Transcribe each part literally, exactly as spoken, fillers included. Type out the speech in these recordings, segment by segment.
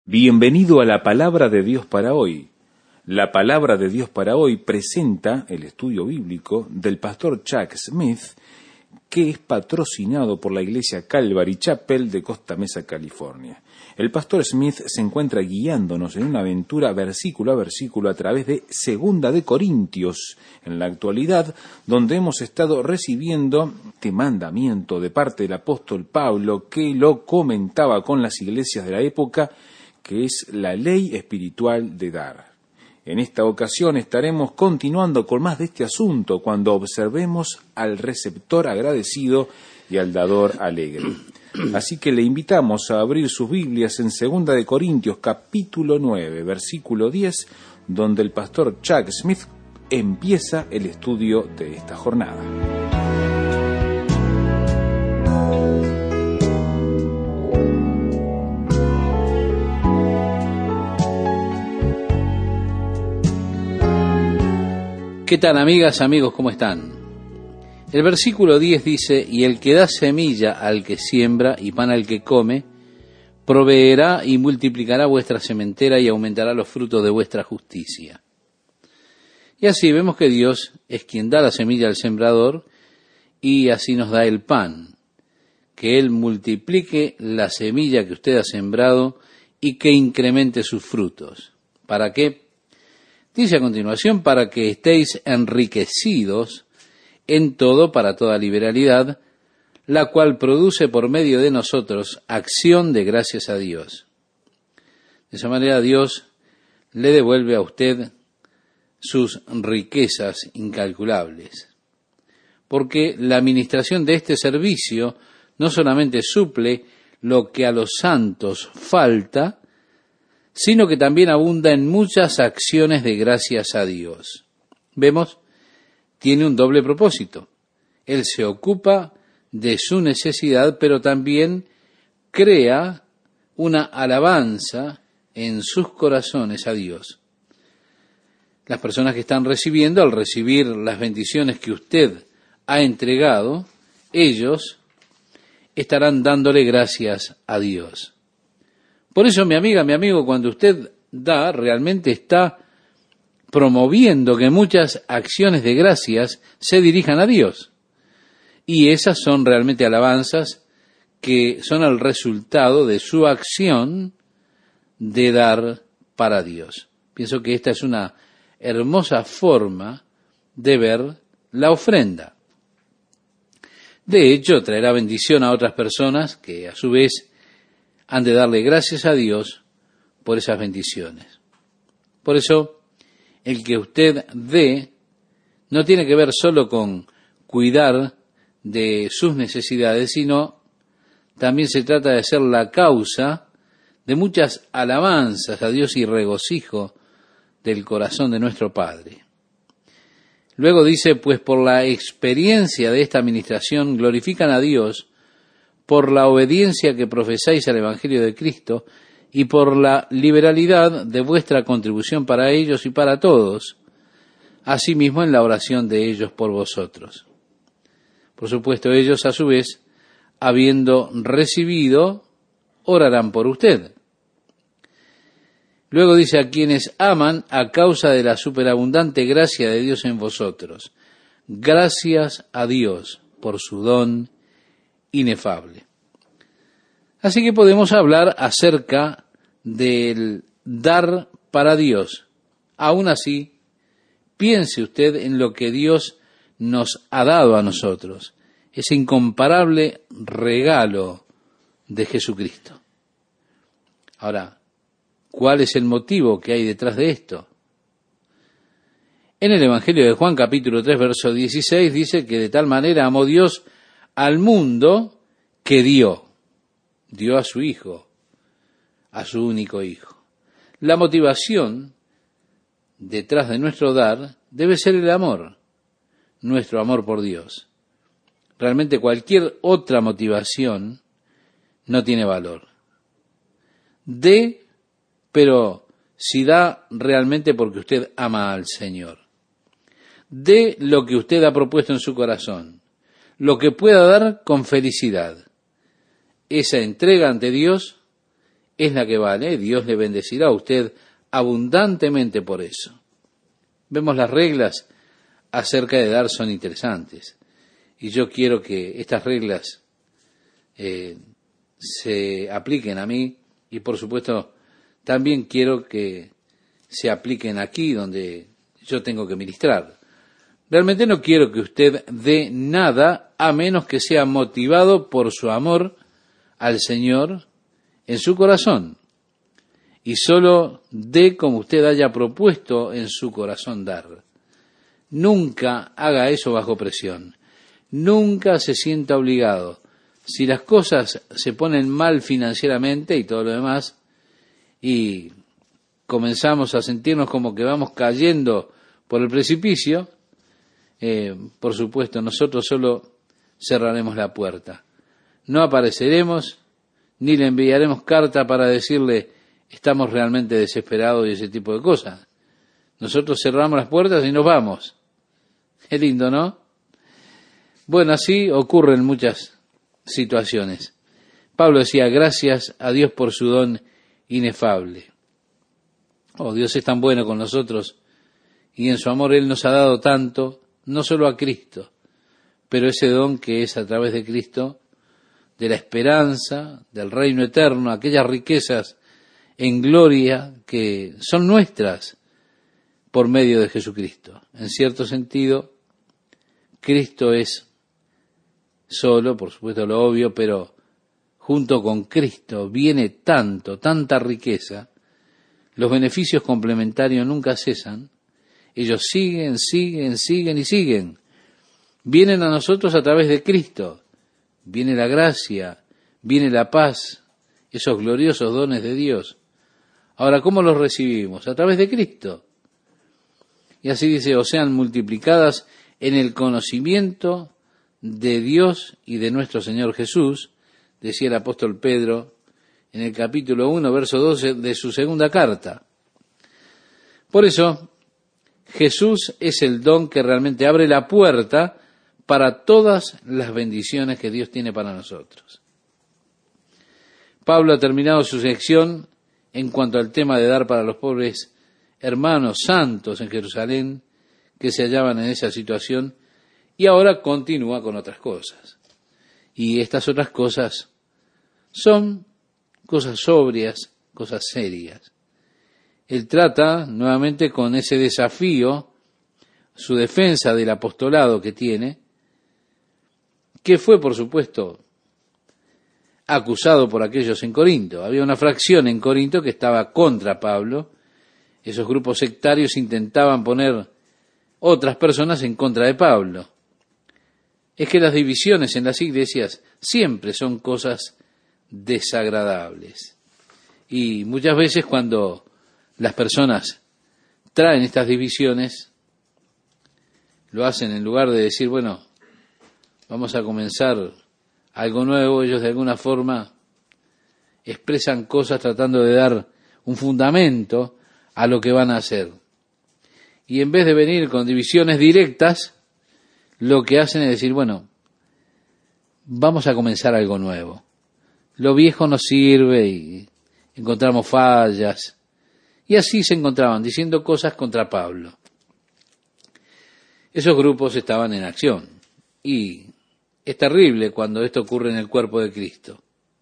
Bienvenido a la Palabra de Dios para hoy. La Palabra de Dios para hoy presenta el estudio bíblico del pastor Chuck Smith, que es patrocinado por la iglesia Calvary Chapel de Costa Mesa, California. El pastor Smith se encuentra guiándonos en una aventura versículo a versículo a través de Segunda de Corintios en la actualidad, donde hemos estado recibiendo este mandamiento de parte del apóstol Pablo, que lo comentaba con las iglesias de la época, que es la ley espiritual de dar. En esta ocasión estaremos continuando con más de este asunto cuando observemos al receptor agradecido y al dador alegre. Así que le invitamos a abrir sus Biblias en Segunda de Corintios capítulo nueve, versículo diez, donde el pastor Chuck Smith empieza el estudio de esta jornada. ¿Qué tal, amigas, amigos? ¿Cómo están? El versículo diez dice: y el que da semilla al que siembra y pan al que come, proveerá y multiplicará vuestra sementera y aumentará los frutos de vuestra justicia. Y así vemos que Dios es quien da la semilla al sembrador y así nos da el pan. Que Él multiplique la semilla que usted ha sembrado y que incremente sus frutos. ¿Para qué? Dice a continuación: para que estéis enriquecidos en todo para toda liberalidad, la cual produce por medio de nosotros acción de gracias a Dios. De esa manera Dios le devuelve a usted sus riquezas incalculables. Porque la administración de este servicio no solamente suple lo que a los santos falta, sino que también abunda en muchas acciones de gracias a Dios. Vemos, tiene un doble propósito. Él se ocupa de su necesidad, pero también crea una alabanza en sus corazones a Dios. Las personas que están recibiendo, al recibir las bendiciones que usted ha entregado, ellos estarán dándole gracias a Dios. Por eso, mi amiga, mi amigo, cuando usted da, realmente está promoviendo que muchas acciones de gracias se dirijan a Dios. Y esas son realmente alabanzas que son el resultado de su acción de dar para Dios. Pienso que esta es una hermosa forma de ver la ofrenda. De hecho, traerá bendición a otras personas que a su vez han de darle gracias a Dios por esas bendiciones. Por eso, el que usted dé no tiene que ver solo con cuidar de sus necesidades, sino también se trata de ser la causa de muchas alabanzas a Dios y regocijo del corazón de nuestro Padre. Luego dice: pues por la experiencia de esta administración glorifican a Dios por la obediencia que profesáis al Evangelio de Cristo y por la liberalidad de vuestra contribución para ellos y para todos, asimismo en la oración de ellos por vosotros. Por supuesto, ellos a su vez, habiendo recibido, orarán por usted. Luego dice: a quienes aman a causa de la superabundante gracia de Dios en vosotros. Gracias a Dios por su don inefable. Así que podemos hablar acerca del dar para Dios. Aún así, piense usted en lo que Dios nos ha dado a nosotros, ese incomparable regalo de Jesucristo. Ahora, ¿cuál es el motivo que hay detrás de esto? En el Evangelio de Juan capítulo tres, verso dieciséis, dice que de tal manera amó Dios al mundo que dio, dio a su Hijo, a su único Hijo. La motivación detrás de nuestro dar debe ser el amor, nuestro amor por Dios. Realmente cualquier otra motivación no tiene valor. Dé, pero si da realmente porque usted ama al Señor. Dé lo que usted ha propuesto en su corazón, lo que pueda dar con felicidad. Esa entrega ante Dios es la que vale. Dios le bendecirá a usted abundantemente por eso. Vemos las reglas acerca de dar son interesantes. Y yo quiero que estas reglas eh, se apliquen a mí y por supuesto también quiero que se apliquen aquí donde yo tengo que ministrar. Realmente no quiero que usted dé nada a menos que sea motivado por su amor al Señor en su corazón. Y solo dé como usted haya propuesto en su corazón dar. Nunca haga eso bajo presión. Nunca se sienta obligado. Si las cosas se ponen mal financieramente y todo lo demás, y comenzamos a sentirnos como que vamos cayendo por el precipicio, eh, por supuesto nosotros solo cerraremos la puerta. No apareceremos, ni le enviaremos carta para decirle estamos realmente desesperados y ese tipo de cosas. Nosotros cerramos las puertas y nos vamos. Es lindo, ¿no? Bueno, así ocurren muchas situaciones. Pablo decía, gracias a Dios por su don inefable. Oh, Dios es tan bueno con nosotros y en su amor Él nos ha dado tanto, no solo a Cristo, pero ese don que es a través de Cristo, de la esperanza, del reino eterno, aquellas riquezas en gloria que son nuestras por medio de Jesucristo. En cierto sentido, Cristo es solo, por supuesto lo obvio, pero junto con Cristo viene tanto, tanta riqueza, los beneficios complementarios nunca cesan, ellos siguen, siguen, siguen y siguen. Vienen a nosotros a través de Cristo, viene la gracia, viene la paz, esos gloriosos dones de Dios. Ahora, ¿cómo los recibimos? A través de Cristo. Y así dice, o sean multiplicadas en el conocimiento de Dios y de nuestro Señor Jesús, decía el apóstol Pedro en el capítulo uno, verso doce de su segunda carta. Por eso, Jesús es el don que realmente abre la puerta para todas las bendiciones que Dios tiene para nosotros. Pablo ha terminado su sección en cuanto al tema de dar para los pobres hermanos santos en Jerusalén que se hallaban en esa situación, y ahora continúa con otras cosas. Y estas otras cosas son cosas sobrias, cosas serias. Él trata nuevamente con ese desafío, su defensa del apostolado que tiene, que fue, por supuesto, acusado por aquellos en Corinto. Había una fracción en Corinto que estaba contra Pablo. Esos grupos sectarios intentaban poner otras personas en contra de Pablo. Es que las divisiones en las iglesias siempre son cosas desagradables. Y muchas veces cuando las personas traen estas divisiones, lo hacen en lugar de decir, bueno, vamos a comenzar algo nuevo, ellos de alguna forma expresan cosas tratando de dar un fundamento a lo que van a hacer. Y en vez de venir con divisiones directas, lo que hacen es decir, bueno, vamos a comenzar algo nuevo. Lo viejo nos sirve y encontramos fallas. Y así se encontraban diciendo cosas contra Pablo. Esos grupos estaban en acción. Y es terrible cuando esto ocurre en el cuerpo de Cristo.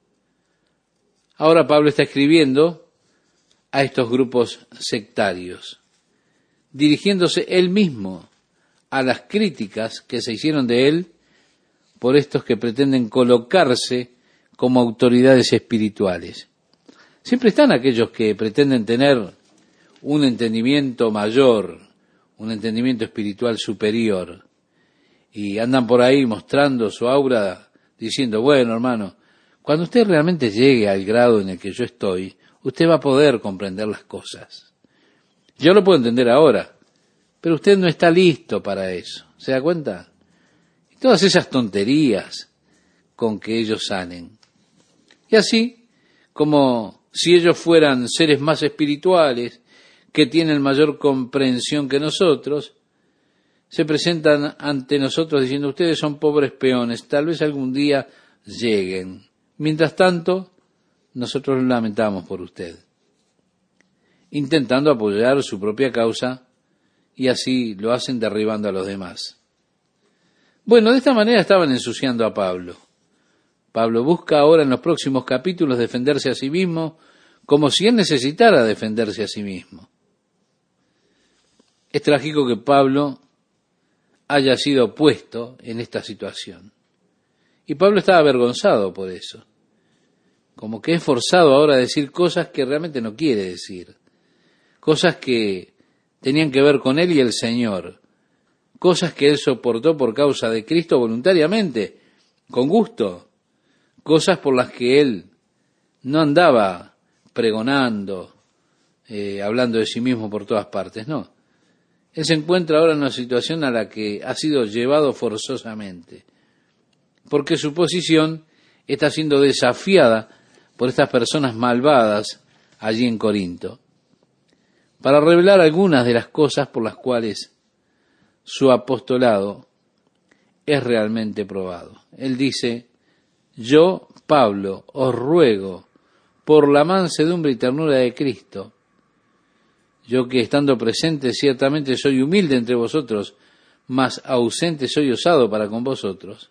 Ahora Pablo está escribiendo a estos grupos sectarios, dirigiéndose él mismo a las críticas que se hicieron de él por estos que pretenden colocarse como autoridades espirituales. Siempre están aquellos que pretenden tener un entendimiento mayor, un entendimiento espiritual superior, y andan por ahí mostrando su aura, diciendo, bueno, hermano, cuando usted realmente llegue al grado en el que yo estoy, usted va a poder comprender las cosas. Yo lo puedo entender ahora, pero usted no está listo para eso. ¿Se da cuenta? Y todas esas tonterías con que ellos salen. Y así, como si ellos fueran seres más espirituales, que tienen mayor comprensión que nosotros, se presentan ante nosotros diciendo, ustedes son pobres peones, tal vez algún día lleguen. Mientras tanto, nosotros lo lamentamos por usted, intentando apoyar su propia causa, y así lo hacen derribando a los demás. Bueno, de esta manera estaban ensuciando a Pablo. Pablo busca ahora en los próximos capítulos defenderse a sí mismo como si él necesitara defenderse a sí mismo. Es trágico que Pablo haya sido puesto en esta situación. Y Pablo estaba avergonzado por eso. Como que es forzado ahora a decir cosas que realmente no quiere decir. Cosas que tenían que ver con él y el Señor. Cosas que él soportó por causa de Cristo voluntariamente, con gusto. Cosas por las que él no andaba pregonando, eh, hablando de sí mismo por todas partes, no. Él se encuentra ahora en una situación a la que ha sido llevado forzosamente, porque su posición está siendo desafiada por estas personas malvadas allí en Corinto, para revelar algunas de las cosas por las cuales su apostolado es realmente probado. Él dice: yo, Pablo, os ruego por la mansedumbre y ternura de Cristo, yo que estando presente ciertamente soy humilde entre vosotros, mas ausente soy osado para con vosotros.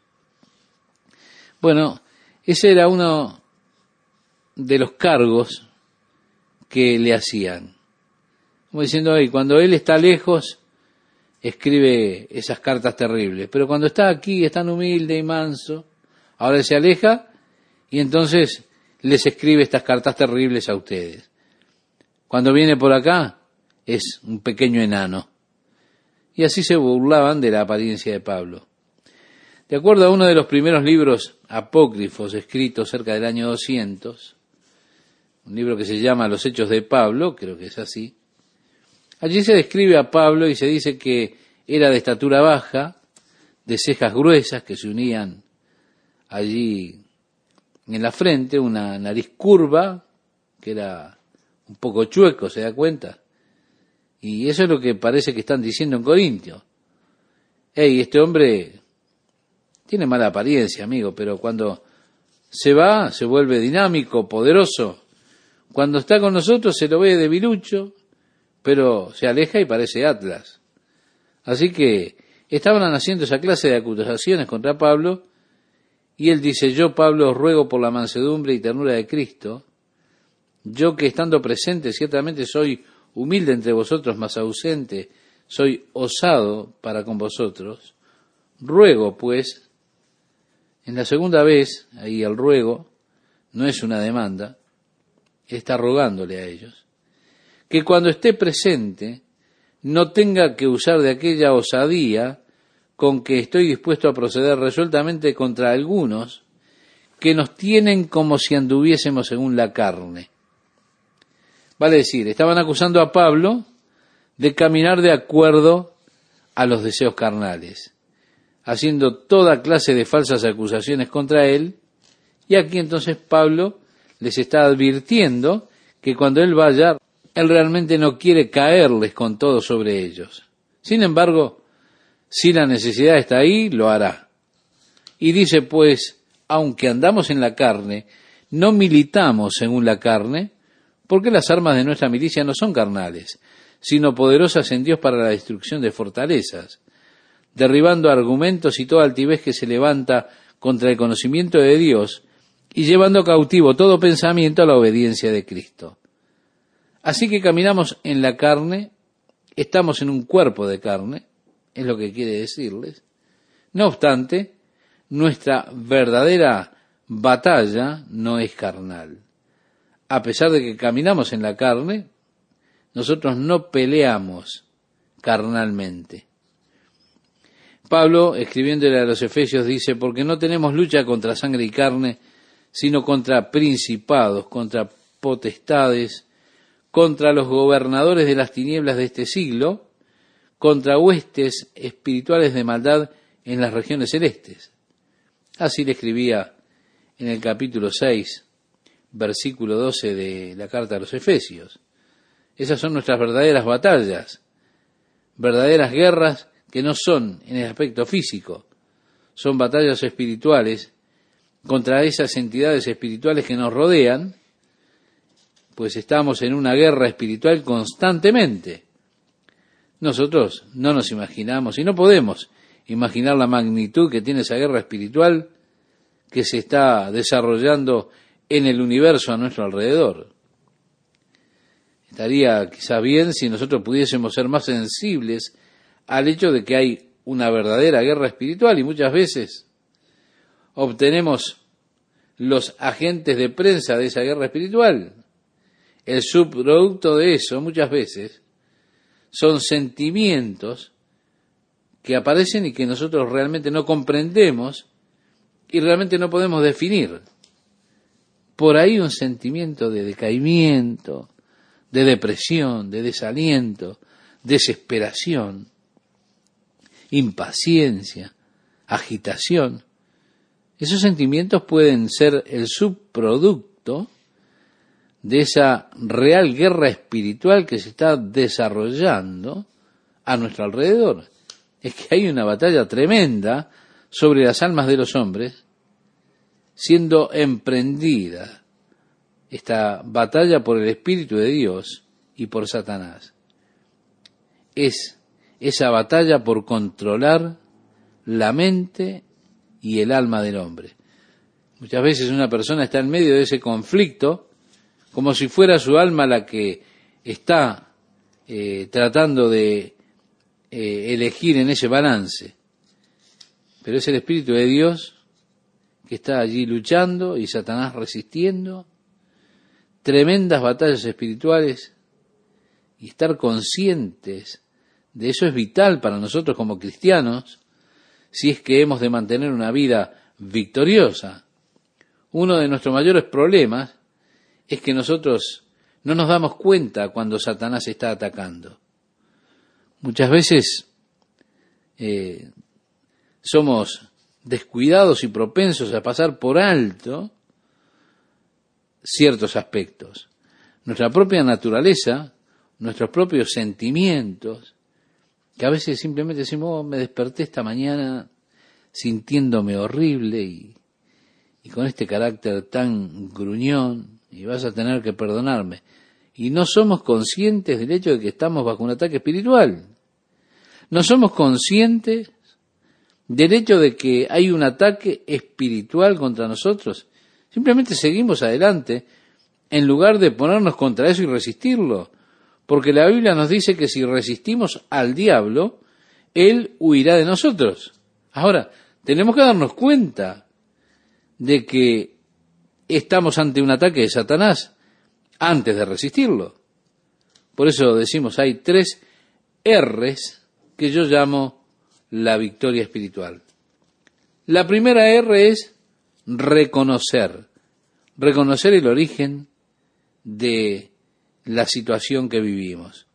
Bueno, ese era uno de los cargos que le hacían. Como diciendo, hey, cuando él está lejos, escribe esas cartas terribles, pero cuando está aquí es tan humilde y manso, ahora él se aleja y entonces les escribe estas cartas terribles a ustedes. Cuando viene por acá, es un pequeño enano. Y así se burlaban de la apariencia de Pablo. De acuerdo a uno de los primeros libros apócrifos escritos cerca del año doscientos, un libro que se llama Los Hechos de Pablo, creo que es así, allí se describe a Pablo y se dice que era de estatura baja, de cejas gruesas que se unían allí en la frente, una nariz curva, que era un poco chueco, ¿se da cuenta? Y eso es lo que parece que están diciendo en Corintio. Hey, este hombre tiene mala apariencia, amigo, pero cuando se va, se vuelve dinámico, poderoso. Cuando está con nosotros se lo ve debilucho, pero se aleja y parece Atlas. Así que estaban haciendo esa clase de acusaciones contra Pablo, y él dice: yo, Pablo, os ruego por la mansedumbre y ternura de Cristo, yo que estando presente ciertamente soy humilde entre vosotros, mas ausente soy osado para con vosotros, ruego pues, en la segunda vez, ahí el ruego no es una demanda, está rogándole a ellos, que cuando esté presente no tenga que usar de aquella osadía con que estoy dispuesto a proceder resueltamente contra algunos que nos tienen como si anduviésemos según la carne. Vale decir, estaban acusando a Pablo de caminar de acuerdo a los deseos carnales, haciendo toda clase de falsas acusaciones contra él, y aquí entonces Pablo les está advirtiendo que cuando él vaya, él realmente no quiere caerles con todo sobre ellos. Sin embargo, si la necesidad está ahí, lo hará. Y dice pues, aunque andamos en la carne, no militamos según la carne, porque las armas de nuestra milicia no son carnales, sino poderosas en Dios para la destrucción de fortalezas, derribando argumentos y toda altivez que se levanta contra el conocimiento de Dios, y llevando cautivo todo pensamiento a la obediencia de Cristo. Así que caminamos en la carne, estamos en un cuerpo de carne, es lo que quiere decirles. No obstante, nuestra verdadera batalla no es carnal. A pesar de que caminamos en la carne, nosotros no peleamos carnalmente. Pablo, escribiéndole a los Efesios, dice: porque no tenemos lucha contra sangre y carne, sino contra principados, contra potestades, contra los gobernadores de las tinieblas de este siglo, contra huestes espirituales de maldad en las regiones celestes. Así le escribía en el capítulo seis, versículo doce de la carta a los Efesios. Esas son nuestras verdaderas batallas, verdaderas guerras que no son en el aspecto físico, son batallas espirituales contra esas entidades espirituales que nos rodean pues estamos en una guerra espiritual constantemente. Nosotros no nos imaginamos y no podemos imaginar la magnitud que tiene esa guerra espiritual que se está desarrollando en el universo a nuestro alrededor. Estaría quizá bien si nosotros pudiésemos ser más sensibles al hecho de que hay una verdadera guerra espiritual y muchas veces obtenemos los agentes de prensa de esa guerra espiritual. El subproducto de eso muchas veces son sentimientos que aparecen y que nosotros realmente no comprendemos y realmente no podemos definir. Por ahí un sentimiento de decaimiento, de depresión, de desaliento, desesperación, impaciencia, agitación. Esos sentimientos pueden ser el subproducto de esa real guerra espiritual que se está desarrollando a nuestro alrededor. Es que hay una batalla tremenda sobre las almas de los hombres siendo emprendida, esta batalla por el Espíritu de Dios y por Satanás. Es esa batalla por controlar la mente y el alma del hombre. Muchas veces una persona está en medio de ese conflicto como si fuera su alma la que está eh, tratando de eh, elegir en ese balance. Pero es el Espíritu de Dios que está allí luchando y Satanás resistiendo. Tremendas batallas espirituales, y estar conscientes de eso es vital para nosotros como cristianos si es que hemos de mantener una vida victoriosa. Uno de nuestros mayores problemas es que nosotros no nos damos cuenta cuando Satanás está atacando. Muchas veces eh, somos descuidados y propensos a pasar por alto ciertos aspectos. Nuestra propia naturaleza, nuestros propios sentimientos, que a veces simplemente decimos, oh, me desperté esta mañana sintiéndome horrible y, y con este carácter tan gruñón, y vas a tener que perdonarme. Y no somos conscientes del hecho de que estamos bajo un ataque espiritual. No somos conscientes del hecho de que hay un ataque espiritual contra nosotros. Simplemente seguimos adelante en lugar de ponernos contra eso y resistirlo. Porque la Biblia nos dice que si resistimos al diablo, él huirá de nosotros. Ahora, tenemos que darnos cuenta de que estamos ante un ataque de Satanás antes de resistirlo. Por eso decimos, hay tres R's que yo llamo la victoria espiritual. La primera R es reconocer, reconocer el origen de la situación que vivimos,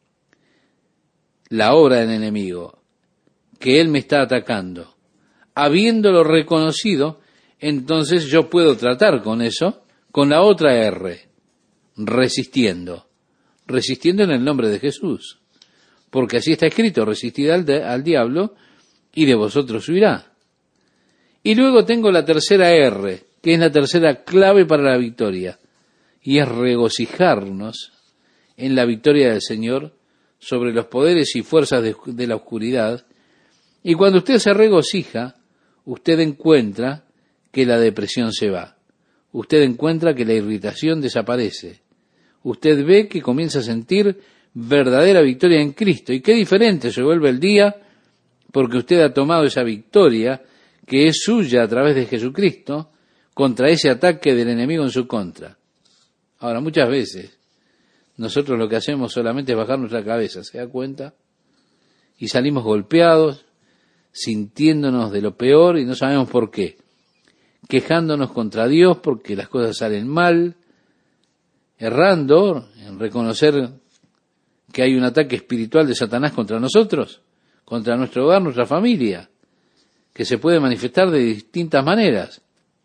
la obra del enemigo, que él me está atacando. Habiéndolo reconocido, entonces yo puedo tratar con eso, con la otra R, resistiendo, resistiendo en el nombre de Jesús, porque así está escrito, resistid al, de, al diablo y de vosotros huirá. Y luego tengo la tercera R, que es la tercera clave para la victoria, y es regocijarnos en la victoria del Señor sobre los poderes y fuerzas de, de la oscuridad. Y cuando usted se regocija, usted encuentra que la depresión se va. Usted encuentra que la irritación desaparece. Usted ve que comienza a sentir verdadera victoria en Cristo. Y qué diferente se vuelve el día porque usted ha tomado esa victoria que es suya a través de Jesucristo contra ese ataque del enemigo en su contra. Ahora, muchas veces nosotros lo que hacemos solamente es bajar nuestra cabeza, ¿se da cuenta? Y salimos golpeados, sintiéndonos de lo peor y no sabemos por qué. Quejándonos contra Dios porque las cosas salen mal, errando en reconocer que hay un ataque espiritual de Satanás contra nosotros, contra nuestro hogar, nuestra familia, que se puede manifestar de distintas maneras.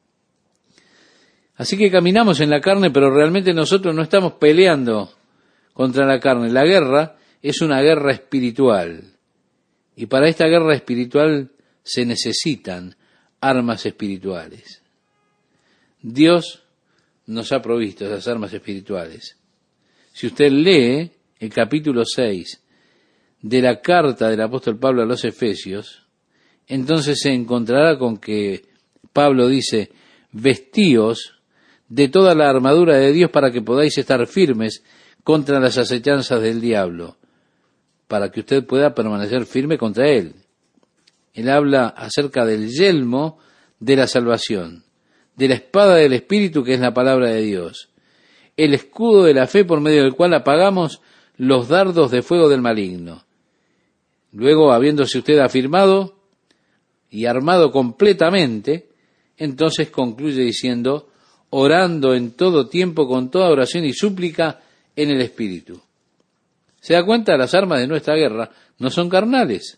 Así que caminamos en la carne, pero realmente nosotros no estamos peleando contra la carne. La guerra es una guerra espiritual. Y para esta guerra espiritual se necesitan armas espirituales. Dios nos ha provisto esas armas espirituales. Si usted lee el capítulo seis de la carta del apóstol Pablo a los Efesios, entonces se encontrará con que Pablo dice, vestíos de toda la armadura de Dios para que podáis estar firmes contra las acechanzas del diablo, para que usted pueda permanecer firme contra él. Él habla acerca del yelmo de la salvación, de la espada del Espíritu, que es la palabra de Dios, el escudo de la fe por medio del cual apagamos los dardos de fuego del maligno. Luego, habiéndose usted afirmado y armado completamente, entonces concluye diciendo, orando en todo tiempo con toda oración y súplica en el Espíritu. ¿Se da cuenta? Las armas de nuestra guerra no son carnales.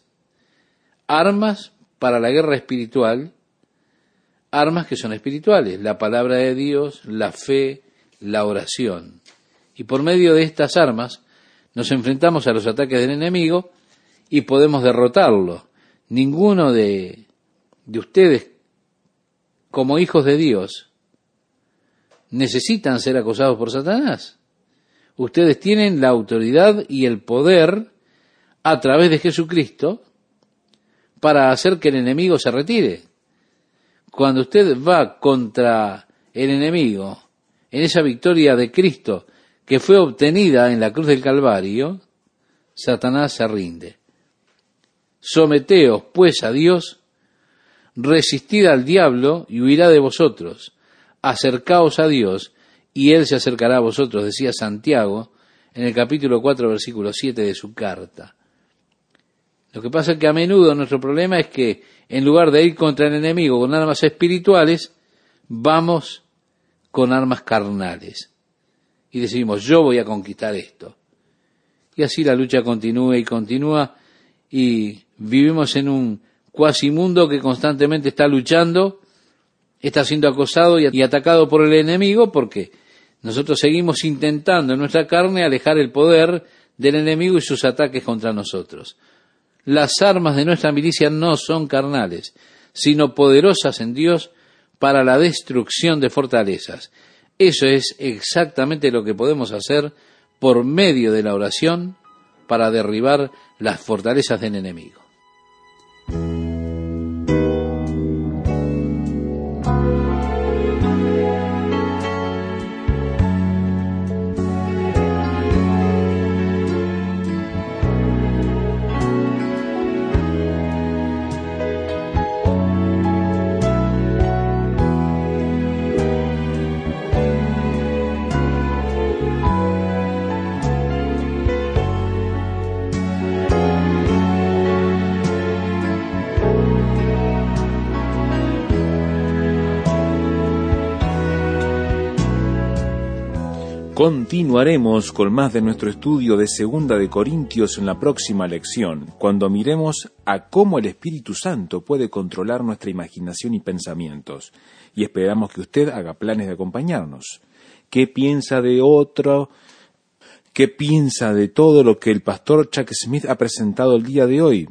Armas para la guerra espiritual, armas que son espirituales, la palabra de Dios, la fe, la oración. Y por medio de estas armas nos enfrentamos a los ataques del enemigo y podemos derrotarlo. Ninguno de, de ustedes, como hijos de Dios, necesitan ser acosados por Satanás. Ustedes tienen la autoridad y el poder a través de Jesucristo para hacer que el enemigo se retire. Cuando usted va contra el enemigo, en esa victoria de Cristo que fue obtenida en la cruz del Calvario, Satanás se rinde. Someteos, pues, a Dios, resistid al diablo y huirá de vosotros. Acercaos a Dios y Él se acercará a vosotros, decía Santiago en el capítulo cuatro, versículo siete de su carta. Lo que pasa es que a menudo nuestro problema es que en lugar de ir contra el enemigo con armas espirituales, vamos con armas carnales. Y decimos, yo voy a conquistar esto. Y así la lucha continúa y continúa y vivimos en un cuasimundo que constantemente está luchando, está siendo acosado y atacado por el enemigo porque nosotros seguimos intentando en nuestra carne alejar el poder del enemigo y sus ataques contra nosotros. Las armas de nuestra milicia no son carnales, sino poderosas en Dios para la destrucción de fortalezas. Eso es exactamente lo que podemos hacer por medio de la oración para derribar las fortalezas del enemigo. Continuaremos con más de nuestro estudio de Segunda de Corintios en la próxima lección, cuando miremos a cómo el Espíritu Santo puede controlar nuestra imaginación y pensamientos. Y esperamos que usted haga planes de acompañarnos. ¿Qué piensa de otro? ¿Qué piensa de todo lo que el pastor Chuck Smith ha presentado el día de hoy?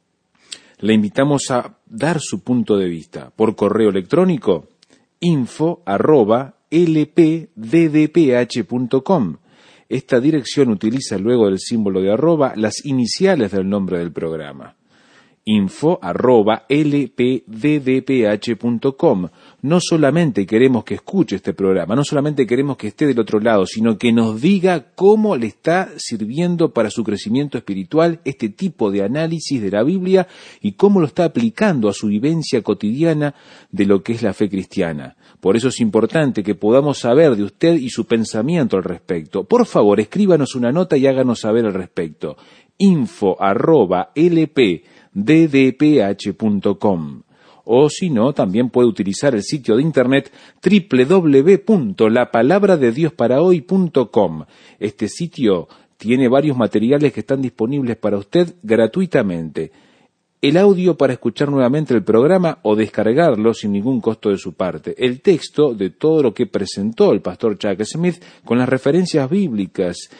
Le invitamos a dar su punto de vista por correo electrónico info arroba l p d d p h punto com. Esta dirección utiliza luego del símbolo de arroba las iniciales del nombre del programa. info arroba l p d d p h punto com. No solamente queremos que escuche este programa, no solamente queremos que esté del otro lado, sino que nos diga cómo le está sirviendo para su crecimiento espiritual este tipo de análisis de la Biblia y cómo lo está aplicando a su vivencia cotidiana de lo que es la fe cristiana. Por eso es importante que podamos saber de usted y su pensamiento al respecto. Por favor, escríbanos una nota y háganos saber al respecto. info arroba l p d d p h punto com. O si no, también puede utilizar el sitio de internet doble u doble u doble u punto la palabra de dios para hoy punto com. Este sitio tiene varios materiales que están disponibles para usted gratuitamente. El audio para escuchar nuevamente el programa o descargarlo sin ningún costo de su parte. El texto de todo lo que presentó el pastor Chuck Smith con las referencias bíblicas.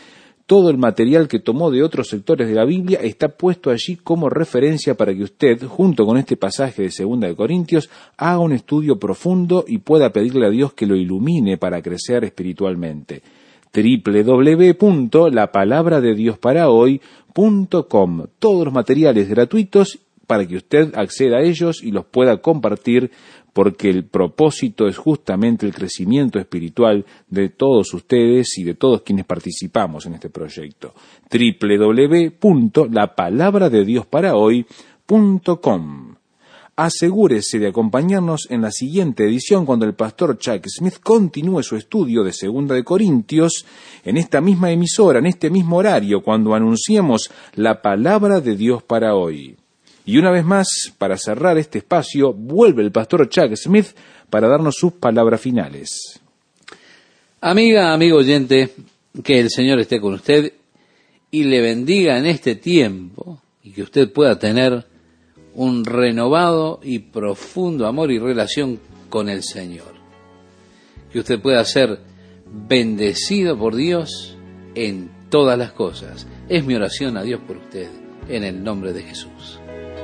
Todo el material que tomó de otros sectores de la Biblia está puesto allí como referencia para que usted, junto con este pasaje de Segunda de Corintios, haga un estudio profundo y pueda pedirle a Dios que lo ilumine para crecer espiritualmente. doble u doble u doble u punto la palabra de dios para hoy punto com. Todos los materiales gratuitos para que usted acceda a ellos y los pueda compartir, porque el propósito es justamente el crecimiento espiritual de todos ustedes y de todos quienes participamos en este proyecto. doble u doble u doble u punto la palabra de dios para hoy punto com. Asegúrese de acompañarnos en la siguiente edición cuando el pastor Chuck Smith continúe su estudio de Segunda de Corintios en esta misma emisora, en este mismo horario, cuando anunciemos la palabra de Dios para hoy. Y una vez más, para cerrar este espacio, vuelve el pastor Chuck Smith para darnos sus palabras finales. Amiga, amigo oyente, que el Señor esté con usted y le bendiga en este tiempo y que usted pueda tener un renovado y profundo amor y relación con el Señor. Que usted pueda ser bendecido por Dios en todas las cosas. Es mi oración a Dios por usted, en el nombre de Jesús.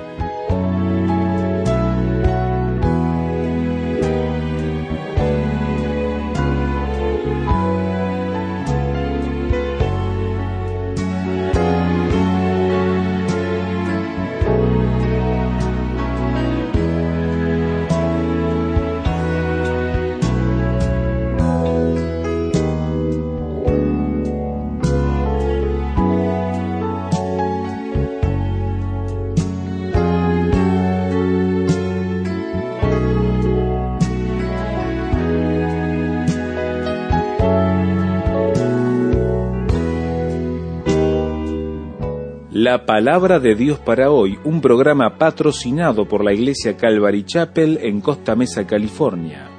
La palabra de Dios para hoy, un programa patrocinado por la Iglesia Calvary Chapel en Costa Mesa, California.